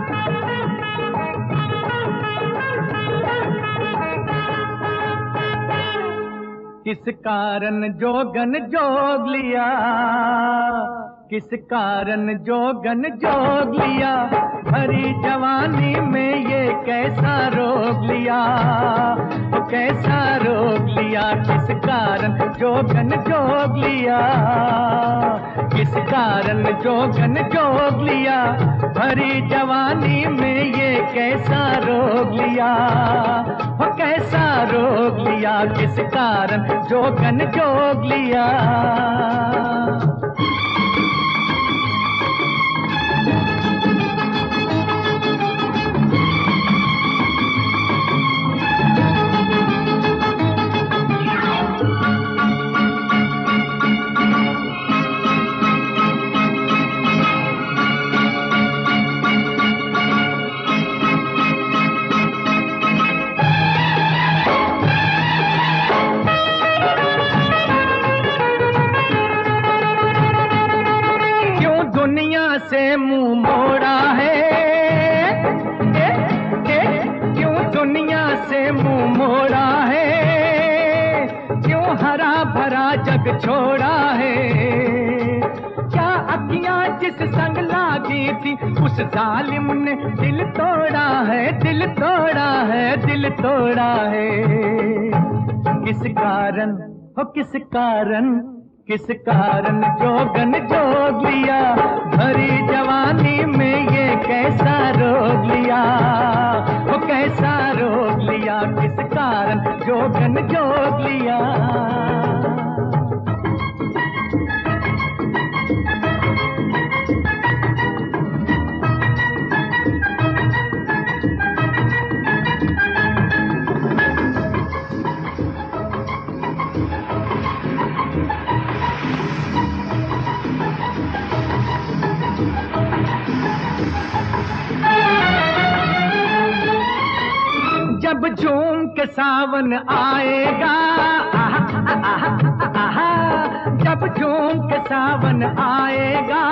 किस कारण जोगन जोग लिया, किस कारण जोगन जोग लिया, भरी जवानी में ये कैसा रोग लिया, तो कैसा रोग लिया, किस कारण जोगन जोग लिया, किस कारण जोगन जोग लिया, भरी जवानी में ये कैसा रोग लिया, वो कैसा रोग लिया, किस कारण जोगन जोग लिया। दुनिया से मुंह मोड़ा है, क्यों दुनिया से मुंह मोड़ा है, क्यों हरा भरा जग छोड़ा है, क्या अखियां जिस संग लागी थी उस जालिम ने दिल तोड़ा है, दिल तोड़ा है, दिल तोड़ा है। किस कारण हो, किस कारण, किस कारण जोगन जोग लिया, भरी जवानी में ये कैसा रोग लिया, वो कैसा रोग लिया, किस कारण जोगन जोग लिया। जब झूम के सावन आएगा, जब झूम के सावन आएगा,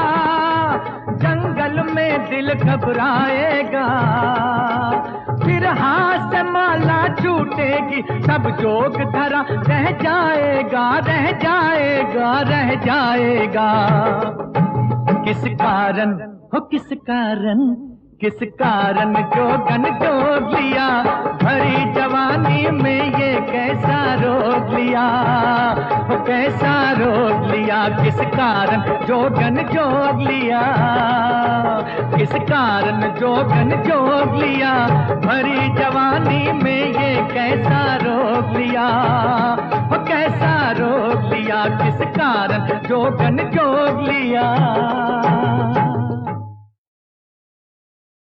जंगल में दिल घबराएगा, फिर हाथ से माला छूटेगी, सब जोग धरा रह जाएगा, रह जाएगा, रह जाएगा। किस कारण हो, किस कारण, किस कारण जोगन जोग लिया, भरी जवानी में ये कैसा रोग लिया, वो कैसा रोग लिया, किस कारण जोगन जोग लिया, किस कारण जोगन जोग लिया, भरी जवानी में ये कैसा रोग लिया, वो कैसा रोग लिया, किस कारण जोगन जोग लिया।